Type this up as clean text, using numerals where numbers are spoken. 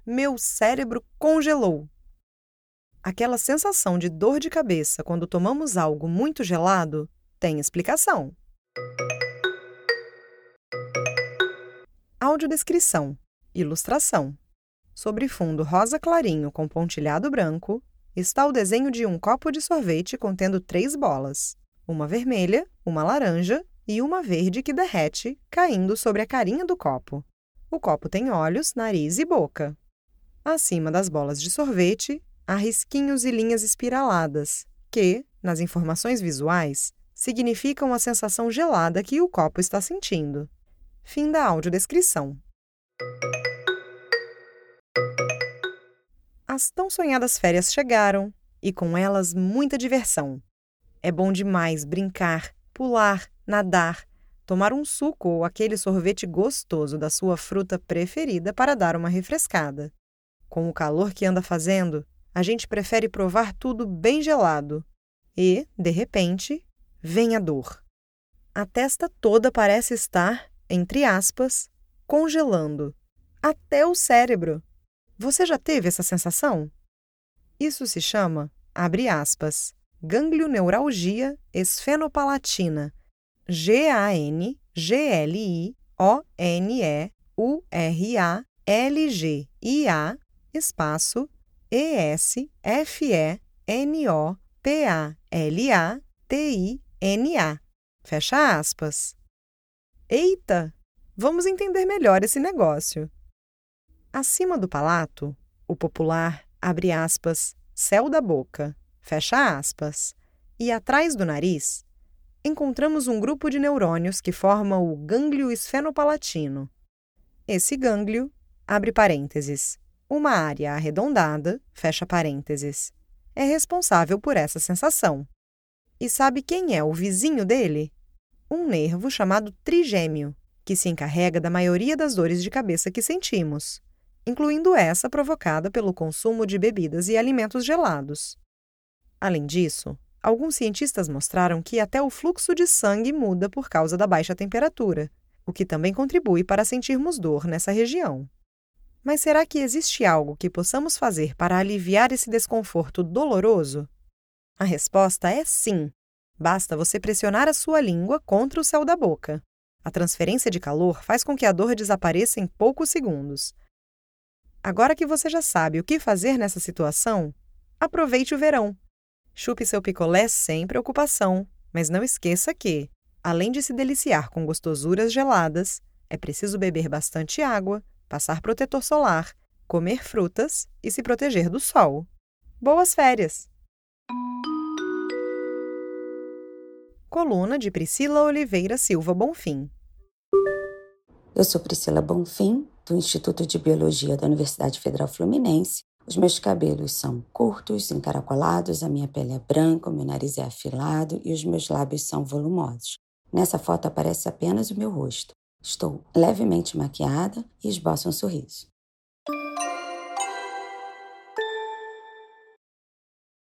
Meu cérebro congelou. Aquela sensação de dor de cabeça quando tomamos algo muito gelado tem explicação. Audiodescrição. Ilustração. Sobre fundo rosa clarinho com pontilhado branco, está o desenho de um copo de sorvete contendo 3 bolas. Uma vermelha, uma laranja e uma verde que derrete, caindo sobre a carinha do copo. O copo tem olhos, nariz e boca. Acima das bolas de sorvete, há risquinhos e linhas espiraladas, que, nas informações visuais, significam a sensação gelada que o copo está sentindo. Fim da audiodescrição. As tão sonhadas férias chegaram, e com elas muita diversão. É bom demais brincar, pular, nadar, tomar um suco ou aquele sorvete gostoso da sua fruta preferida para dar uma refrescada. Com o calor que anda fazendo, a gente prefere provar tudo bem gelado. E, de repente, vem a dor. A testa toda parece estar, entre aspas, congelando. Até o cérebro. Você já teve essa sensação? Isso se chama, abre aspas, ganglioneuralgia esfenopalatina, GANGLIONEURALGIA, espaço, ESFENOPALATINA. Fecha aspas. Eita! Vamos entender melhor esse negócio. Acima do palato, o popular, abre aspas, céu da boca, fecha aspas, e atrás do nariz, encontramos um grupo de neurônios que forma o gânglio esfenopalatino. Esse gânglio, abre parênteses, uma área arredondada, fecha parênteses, é responsável por essa sensação. E sabe quem é o vizinho dele? Um nervo chamado trigêmeo, que se encarrega da maioria das dores de cabeça que sentimos, incluindo essa provocada pelo consumo de bebidas e alimentos gelados. Além disso, alguns cientistas mostraram que até o fluxo de sangue muda por causa da baixa temperatura, o que também contribui para sentirmos dor nessa região. Mas será que existe algo que possamos fazer para aliviar esse desconforto doloroso? A resposta é sim. Basta você pressionar a sua língua contra o céu da boca. A transferência de calor faz com que a dor desapareça em poucos segundos. Agora que você já sabe o que fazer nessa situação, aproveite o verão. Chupe seu picolé sem preocupação, mas não esqueça que, além de se deliciar com gostosuras geladas, é preciso beber bastante água, passar protetor solar, comer frutas e se proteger do sol. Boas férias! Coluna de Priscila Oliveira Silva Bonfim. Eu sou Priscila Bonfim, do Instituto de Biologia da Universidade Federal Fluminense. Os meus cabelos são curtos, encaracolados, a minha pele é branca, o meu nariz é afilado e os meus lábios são volumosos. Nessa foto aparece apenas o meu rosto. Estou levemente maquiada e esboço um sorriso.